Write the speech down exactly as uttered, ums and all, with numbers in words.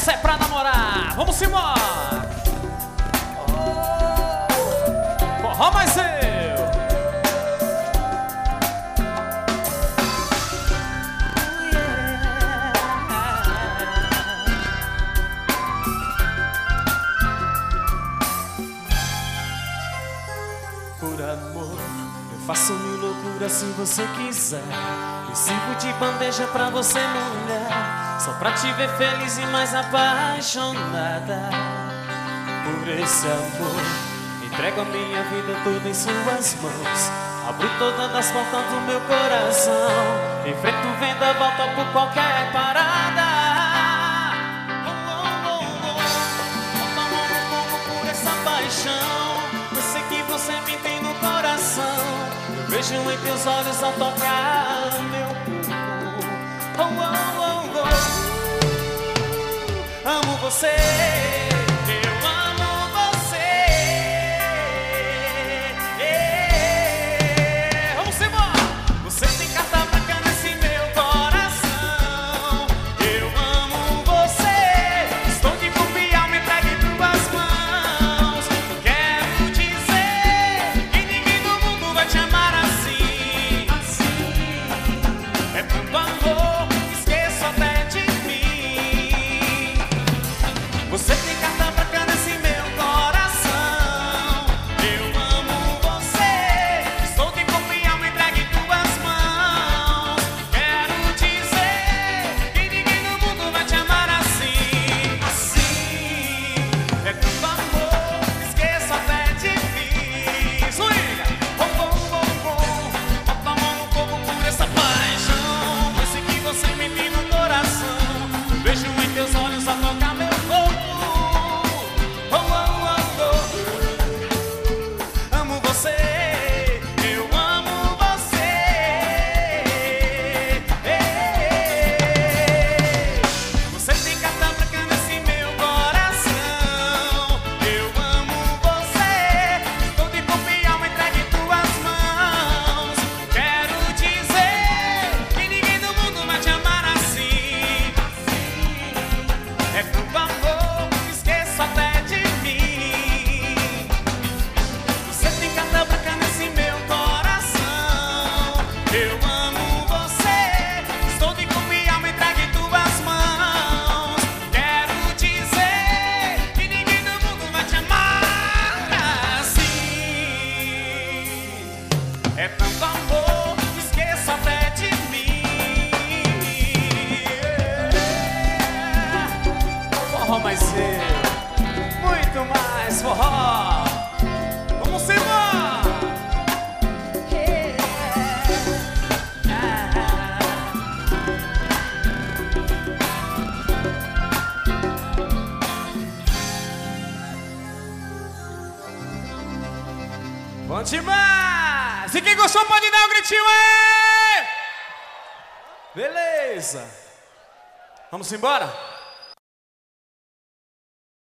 Essa é pra namorar. Vamos embora. Forró mais eu. Por amor, eu faço mil loucuras se você quiser. Eu sirvo de bandeja pra você, mulher, só pra te ver feliz e mais apaixonada. Por esse amor, entrego a minha vida toda em suas mãos. Abro todas as portas do meu coração. Enfrento o vendaval, topo qualquer parada. Oh, oh, oh, oh. Tomo no fogo por essa paixão. Eu sei que você me tem no coração. Eu vejo em teus olhos ao tocar meu corpo. Oh, oh, oh, oh. Amo você. Eu amo você. Yeah. Vamos embora. Você tem carta branca nesse meu coração. Eu amo você. Estou de corpo e alma entregue em tuas mãos. Quero dizer que ninguém no mundo vai te amar assim. Assim. É tanto amor, esqueço até de mim. Você tem carta branca nesse meu coração. Eu amo você. Estou de corpo e alma entregue em tuas mãos. Quero dizer que ninguém no mundo vai te amar assim. Assim. É tanto amor, esqueço até de mim. Swinga! Oh, oh, oh, oh. Bota a mão no fogo por essa paixão. Eu sei que você me tem no coração. Vejo em teus olhos a tocar meu corpo. Oh, oh, oh, oh. Amo você. Eu amo você. Você tem carta branca nesse meu coração. Eu amo você. Estou de corpo e alma entregue em tuas mãos. Quero dizer que ninguém no mundo vai te amar assim. É tanto amor, esqueço até de mim. Você tem carta branca nesse meu coração. Eu amo você. Estou de corpo e alma entregue em tuas mãos. Quero dizer que ninguém no mundo vai te amar assim. É tanto amor, esqueço até de mim. Forró mais eu, muito mais forró. Vamos embora. Bom demais! E quem gostou pode dar um gritinho aí! Beleza! Vamos embora?